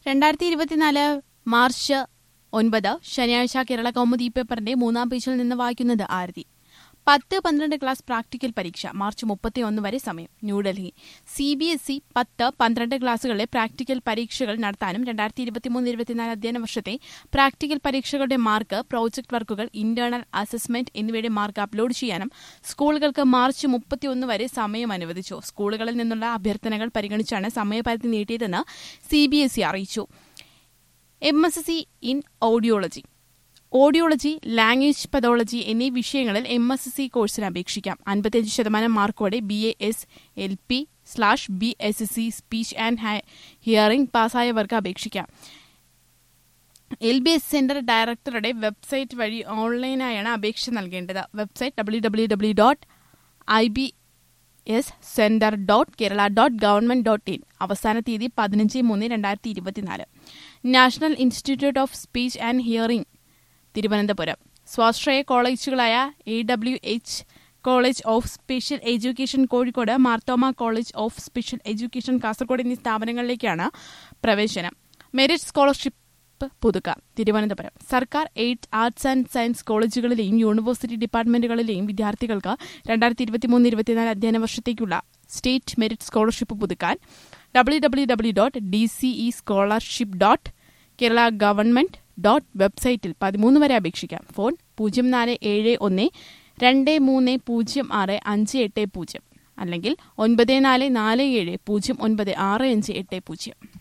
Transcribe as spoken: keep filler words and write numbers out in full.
രണ്ടായിരത്തി ഇരുപത്തിനാല് മാർച്ച് ഒൻപത് ശനിയാഴ്ച കേരള കൗമുദി പേപ്പറിന്റെ മൂന്നാം പേജിൽ നിന്ന് വായിക്കുന്നത് ആരതി. പത്ത് പന്ത്രണ്ട് ക്ലാസ് പ്രാക്ടിക്കൽ പരീക്ഷ മാർച്ച് മുപ്പത്തിയൊന്ന് വരെ സമയം. New Delhi. C B S E പത്ത് പന്ത്രണ്ട് ക്ലാസുകളിലെ പ്രാക്ടിക്കൽ പരീക്ഷകൾ നടത്താനും രണ്ടായിരത്തി ഇരുപത്തിമൂന്ന് ഇരുപത്തിനാല് അധ്യയന വർഷത്തെ പ്രാക്ടിക്കൽ പരീക്ഷകളുടെ മാർക്ക്, പ്രോജക്ട് വർക്കുകൾ, ഇന്റേണൽ അസസ്മെന്റ് എന്നിവയുടെ മാർക്ക് അപ്ലോഡ് ചെയ്യാനും സ്കൂളുകൾക്ക് മാർച്ച് മുപ്പത്തിയൊന്ന് വരെ സമയം അനുവദിച്ചു. സ്കൂളുകളിൽ നിന്നുള്ള അഭ്യർത്ഥനകൾ പരിഗണിച്ചാണ് സമയപരിധി നീട്ടിയതെന്ന് സി ബി എസ് ഇ അറിയിച്ചു. M S C in audiology audiology, language pathology എന്നീ വിഷയങ്ങളിൽ എം എസ് സി കോഴ്സിന് അപേക്ഷിക്കാം. അൻപത്തിയഞ്ച് ശതമാനം മാർക്കോടെ B A S L P slash B S C speech and hearing പാസ്സായവർക്ക് അപേക്ഷിക്കാം. എൽ ബി എസ് സെന്റർ ഡയറക്ടറുടെ വെബ്സൈറ്റ് വഴി ഓൺലൈനായാണ് അപേക്ഷ നൽകേണ്ടത്. Website W W W dot I B S centre dot Kerala dot government dot in. അവസാന തീയതി പതിനഞ്ച് മൂന്ന് രണ്ടായിരത്തി ഇരുപത്തിനാല്. National institute of speech and hearing Thiruvananthapuram. സ്വാശ്രയ കോളേജുകളായ A W H college of special education Kozhikode, Marthoma college of special education Kasaragod എന്നീ സ്ഥാപനങ്ങളിലേക്കാണ് പ്രവേശനം. മെറിറ്റ് സ്കോളർഷിപ്പ് പുതുക്കാം. തിരുവനന്തപുരം. സർക്കാർ എയ്ഡഡ് ആർട്സ് ആൻഡ് സയൻസ് കോളേജുകളിലെയും യൂണിവേഴ്സിറ്റി ഡിപ്പാർട്ട്മെന്റുകളിലെയും വിദ്യാർത്ഥികൾക്ക് രണ്ടായിരത്തി ഇരുപത്തിമൂന്ന് ഇരുപത്തിനാല് അധ്യയന വർഷത്തേക്കുള്ള സ്റ്റേറ്റ് മെറിറ്റ് സ്കോളർഷിപ്പ് പുതുക്കാൻ W W W dot D C E scholarship dot Kerala government dot വെബ്സൈറ്റിൽ പതിമൂന്ന് വരെ അപേക്ഷിക്കാം. ഫോൺ പൂജ്യം നാല് ഏഴ് ഒന്ന് രണ്ട് മൂന്ന് പൂജ്യം ആറ് അഞ്ച് എട്ട് പൂജ്യം അല്ലെങ്കിൽ ഒൻപത് നാല് നാല് ഏഴ് പൂജ്യം ഒൻപത് ആറ് അഞ്ച് എട്ട് പൂജ്യം.